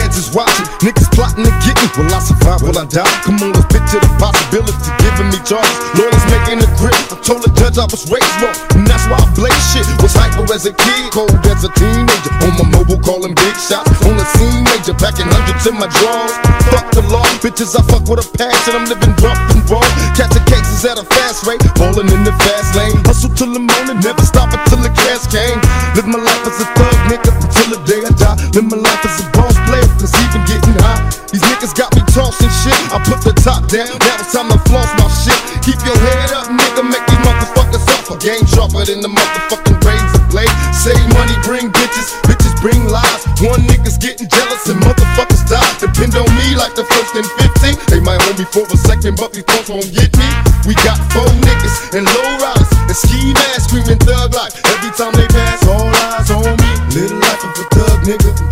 feds is watching, niggas plotting to get me. Will I survive, will I die? Come on, let's picture the possibility giving me charges. Lawyers making a grip, I told the judge I was raised wrong, and that's why I blaze shit. Was hyper as a kid, cold as a teenager. On my mobile calling big shots, on the scene major, packing hundreds in my drawers. Fuck the law, bitches I fuck with a passion. I'm living rough and raw, catching cases at a fast rate, falling in the fast lane. Hustle till the morning, never stop until the cash came. Live my life as a thug nigga until the day I die. Live my life as a boss player, cause even getting high. These niggas got me tossing shit, I put the top down, now it's time to floss my shit. Keep your head up, nigga, make these motherfuckers suffer. Game sharper than the motherfucking razor blade. Save money, bring bitches, bitches bring lies. One nigga's getting jealous and motherfuckers die. Depend on me like the first and 15. They might hold me for a second, but these folks won't get me. We got 4 niggas and low riders and ski masks screaming thug life. Every time they pass, all eyes on me. Little life of a thug nigga.